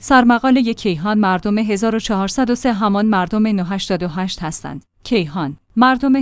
سرمقاله کیهان مردم 1403 همان مردم 988 هستند. کیهان مردم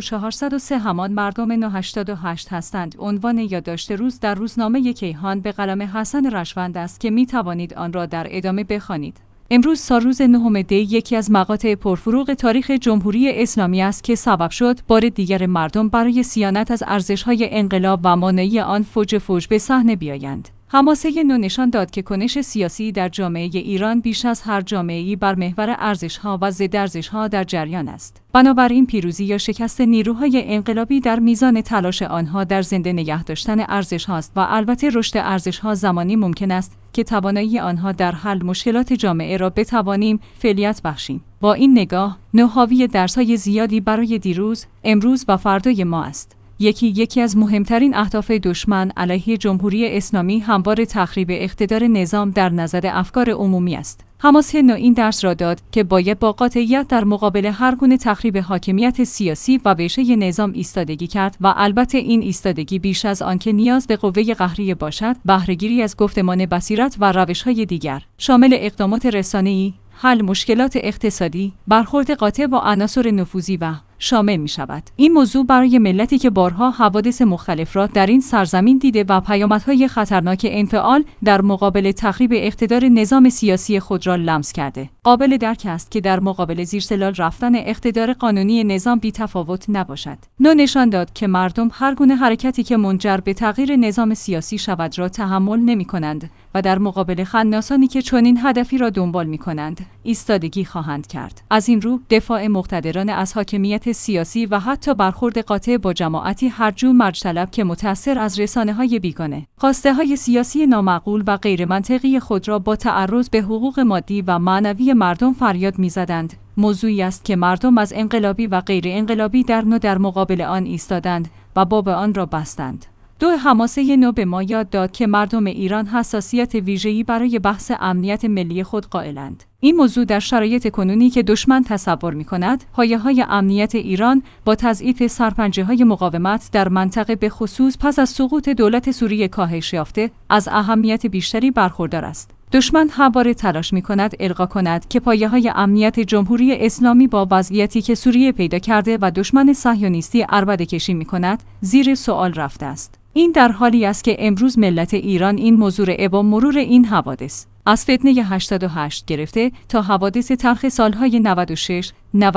1403 همان مردم 988 هستند. عنوان یادداشت روز در روزنامه کیهان به قلم حسن رشوند است که می توانید آن را در ادامه بخوانید. امروز سالروز 9 دی یکی از مقاطع پرفروغ تاریخ جمهوری اسلامی است که سبب شد بار دیگر مردم برای صیانت از ارزش‌های انقلاب و مانعی آن فوج به صحنه بیایند. حماسه نو نشان داد که کنش سیاسی در جامعه ایران بیش از هر جامعه‌ای بر محور ارزش‌ها و ضد ارزش‌ها در جریان است. بنابراین پیروزی یا شکست نیروهای انقلابی در میزان تلاش آنها در زنده نگه داشتن ارزش‌هاست و البته رشد ارزش‌ها زمانی ممکن است که توانایی آنها در حل مشکلات جامعه را بتوانیم فعلیت بخشیم. با این نگاه، نو حاوی درس‌های زیادی برای دیروز، امروز و فردای ما است. یکی از مهمترین اهداف دشمن علیه جمهوری اسلامی همواره تخریب اقتدار نظام در نظر افکار عمومی است. حماسه نو این درس را داد که باید با قاطعیت در مقابل هر گونه تخریب حاکمیت سیاسی و ویژه نظام ایستادگی کرد و البته این ایستادگی بیش از آنکه نیاز به قوه قهریه باشد، بهره‌گیری از گفتمان بصیرت و روش‌های دیگر، شامل اقدامات رسانه‌ای، حل مشکلات اقتصادی، برخورد قاطع با عناصر نفوذی و شامل می شود. این موضوع برای ملتی که بارها حوادث مختلف را در این سرزمین دیده و پیامدهای خطرناک انفعال در مقابل تخریب اقتدار نظام سیاسی خود را لمس کرده. قابل درک است که در مقابل زیرسلال رفتن اقتدار قانونی نظام بی تفاوت نباشد. نو نشان داد که مردم هر گونه حرکتی که منجر به تغییر نظام سیاسی شود را تحمل نمی کنند و در مقابل خناسانی که چنین هدفی را دنبال می کنند، ایستادگی خواهند کرد. از این رو دفاع مقتدران از حاکمیت سیاسی و حتی برخورد قاطع با جماعتی هرجو مرج طلب که متأثر از رسانه‌های بیگانه، خواسته‌های سیاسی نامعقول و غیر منطقی خود را با تعرض به حقوق مادی و معنوی مردم فریاد می‌زدند. موضوعی است که مردم از انقلابی و غیر انقلابی در مقابل آن ایستادند و باب آن را بستند. حماسه نو به ما یاد داد که مردم ایران حساسیت ویژه‌ای برای بحث امنیت ملی خود قائلند. این موضوع در شرایط کنونی که دشمن تصور می‌کند پایه‌های امنیت ایران با تضعیف سرپنجه‌های مقاومت در منطقه به خصوص پس از سقوط دولت سوریه کاهش یافته از اهمیت بیشتری برخوردار است. دشمن همواره تلاش می‌کند القا کند که پایه‌های امنیت جمهوری اسلامی با وضعیتی که سوریه پیدا کرده و دشمن صهیونیستی عربده‌کشی می‌کند زیر سوال رفته است. این در حالی است که امروز ملت ایران این موضوع با مرور این حوادث از فتنه 88 گرفته تا حوادث تلخ سالهای 96،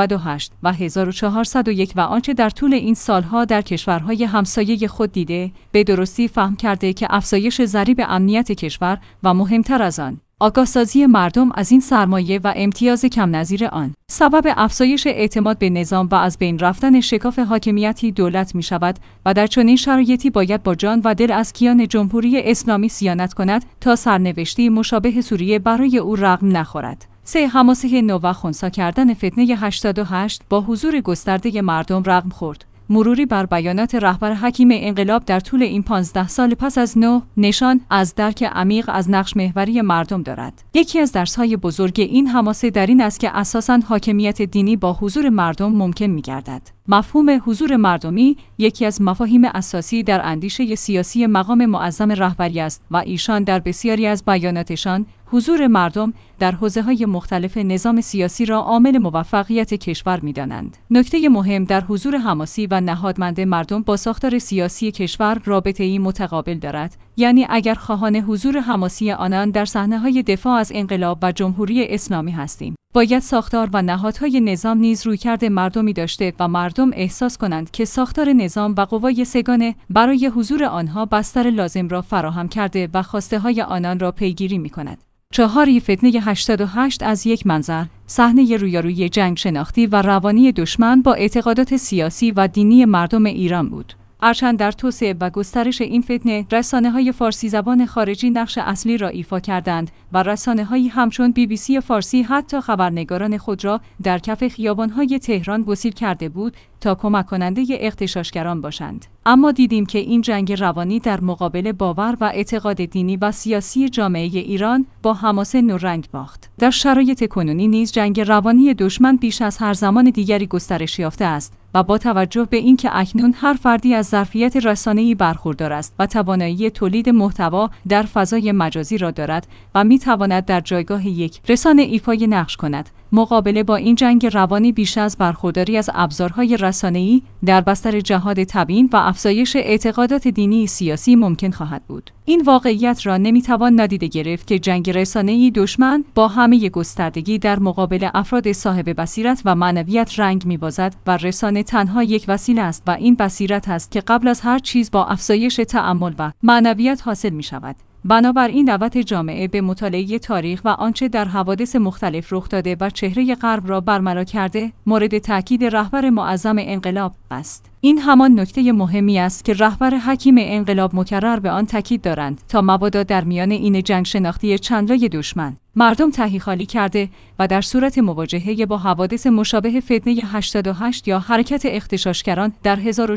98 و 1401 و آنچه در طول این سالها در کشورهای همسایه خود دیده، به درستی فهم کرده که افزایش ضریب امنیت کشور و مهمتر از آن، آگاهسازی مردم از این سرمایه و امتیاز کم نظیر آن، سبب افزایش اعتماد به نظام و از بین رفتن شکاف حاکمیتی دولت می شود و در چنین شرایطی باید با جان و دل از کیان جمهوری اسلامی صیانت کند تا سرنوشتی مشابه سوریه برای او رقم نخورد. حماسه نو و خنثی کردن فتنه 88 با حضور گسترده مردم رقم خورد. مروری بر بیانات رهبر حکیم انقلاب در طول این 15 سال پس از نو نشان از درک عمیق از نقش محوری مردم دارد. یکی از درس‌های بزرگ این حماسه در این است که اساساً حاکمیت دینی با حضور مردم ممکن می‌گردد. مفهوم حضور مردمی یکی از مفاهیم اساسی در اندیشه سیاسی مقام معظم رهبری است و ایشان در بسیاری از بیاناتشان حضور مردم در حوزه‌های مختلف نظام سیاسی را عامل موفقیت کشور می‌دانند. نکته مهم در حضور حماسی و نهادمند مردم با ساختار سیاسی کشور رابطه‌ای متقابل دارد، یعنی اگر خواهان حضور حماسی آنان در صحنه‌های دفاع از انقلاب و جمهوری اسلامی هستیم، باید ساختار و نهادهای نظام نیز رویکرد مردمی داشته و مردم احساس کنند که ساختار نظام و قوای سگانه برای حضور آنها بستر لازم را فراهم کرده و خواسته‌های آنان را پیگیری می‌کند. فتنه 88 از یک منظر صحنه رویارویی جنگ شناختی و روانی دشمن با اعتقادات سیاسی و دینی مردم ایران بود. هرچند در توسعه و گسترش این فتنه رسانه‌های فارسی زبان خارجی نقش اصلی را ایفا کردند و رسانه‌هایی همچون BBC فارسی حتی خبرنگاران خود را در کف خیابان‌های تهران گسیل کرده بود تا کمک کننده اغتشاشگران باشند. اما دیدیم که این جنگ روانی در مقابل باور و اعتقاد دینی و سیاسی جامعه ایران با حماسه نو رنگ باخت. در شرایط کنونی نیز جنگ روانی دشمن بیش از هر زمان دیگری گسترش یافته است و با توجه به اینکه اکنون هر فردی از ظرفیت رسانه‌ای برخوردار است و توانایی تولید محتوا در فضای مجازی را دارد و می‌تواند در جایگاه یک رسانه ایفای نقش کند، مقابله با این جنگ روانی بیش از برخورداری از ابزارهای رسانه‌ای در بستر جهاد تبیین و افزایش اعتقادات دینی سیاسی ممکن خواهد بود. این واقعیت را نمی‌توان نادیده گرفت که جنگ رسانه‌ای دشمن با همه گستردگی در مقابل افراد صاحب بصیرت و معنویت رنگ می‌بازد و رسانه تنها یک وسیله است و این بصیرت است که قبل از هر چیز با افزایش تأمل و معنویت حاصل می‌شود. بنابراین دعوت جامعه به مطالعه تاریخ و آنچه در حوادث مختلف رخ داده و چهره غرب را برملا کرده مورد تاکید رهبر معظم انقلاب است. این همان نکته مهمی است که رهبر حکیم انقلاب مکرر به آن تاکید دارند تا مبادا در میان این جنگ شناختی چندلای دشمن مردم تهی خالی کرده و در صورت مواجهه با حوادث مشابه فتنه 88 یا حرکت اغتشاشگران در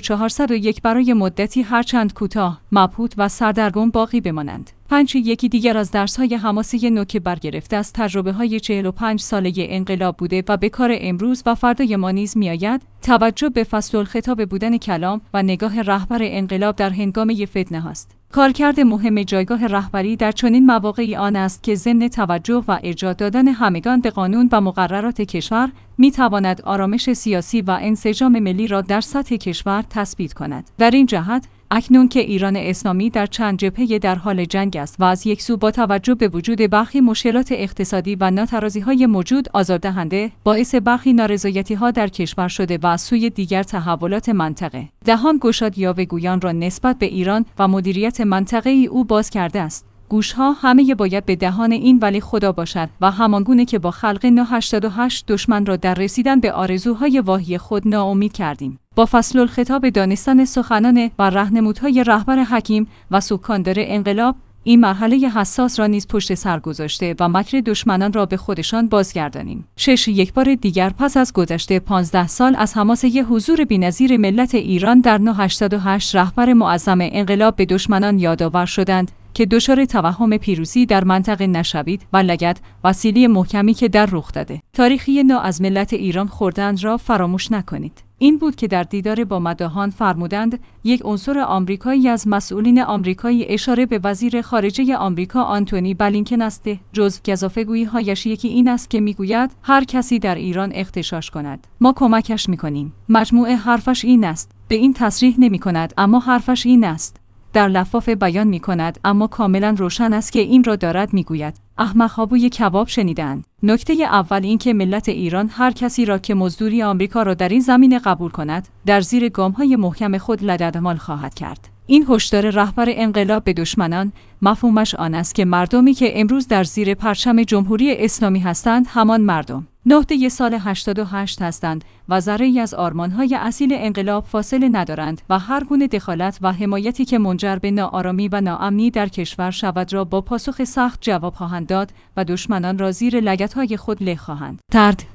1401 برای مدتی هرچند کوتاه، مبهوت و سردرگم باقی بمانند. یکی دیگر از درس‌های حماسه نو که برگرفته از تجربه‌های 45 ساله انقلاب بوده و به کار امروز و فردای ما نیز می‌آید، توجه به فصل الخطاب بودن کلام و نگاه رهبر انقلاب در هنگامه فتنه هاست. کارکرد مهم جایگاه رهبری در چنین مواقعی آن است که ضمن توجه و ارجاع دادن همگان به قانون و مقررات کشور می‌تواند آرامش سیاسی و انسجام ملی را در سطح کشور تثبیت کند. در این جهت اکنون که ایران اسلامی در چند جبهه در حال جنگ است و از یک سو با توجه به وجود برخی مشکلات اقتصادی و ناترازی‌های موجود آزاردهنده باعث برخی نارضایتی‌ها در کشور شده و از سوی دیگر تحولات منطقه دهان گشاد یاوه‌گویان را نسبت به ایران و مدیریت منطقه‌ای او باز کرده است. گوشها همه باید به دهان این ولی خدا باشد و همانگونه که با خلق 988 دشمن را در رسیدن به آرزوهای واهی خود ناامید کردیم. با فصل الخطاب دانستن سخنان و راهنمودهای رهبر حکیم و سکاندار انقلاب این مرحله حساس را نیز پشت سر گذاشته و مکر دشمنان را به خودشان بازگردانیم. یک بار دیگر پس از گذشته 15 سال از حماسه حضور بی‌نظیر ملت ایران در 988 رهبر معظم انقلاب به دشمنان یادآور شدند که دچار توهم پیروزی در منطقه نشوید و لگد وسیله محکمی که در رخ داده. تاریخی نو از ملت ایران خوردند را فراموش نکنید. این بود که در دیدار با مداحان فرمودند یک عنصر آمریکایی از مسئولین آمریکایی اشاره به وزیر خارجه آمریکا آنتونی بلینکن است. جزو گزافه‌گویی‌هایش یکی این است که میگوید هر کسی در ایران اغتشاش کند ما کمکش میکنیم. مجموعه حرفش این است، به این تصریح نمی‌کند اما حرفش این است. در لفافه بیان می کند اما کاملا روشن است که این را دارد می گوید. احمق‌ها بوی کباب شنیدند. نکته اول این که ملت ایران هر کسی را که مزدوری آمریکا را در این زمینه قبول کند در زیر گام‌های محکم خود لددمال خواهد کرد. این هشدار رهبر انقلاب به دشمنان مفهومش آن است که مردمی که امروز در زیر پرچم جمهوری اسلامی هستند همان مردم نهده سال 88 هستند و ذره‌ای از آرمان‌های اصیل انقلاب فاصله ندارند و هر گونه دخالت و حمایتی که منجر به ناآرامی و ناامنی در کشور شود را با پاسخ سخت جواب خواهند داد و دشمنان را زیر لگدهای خود له خواهند کرد.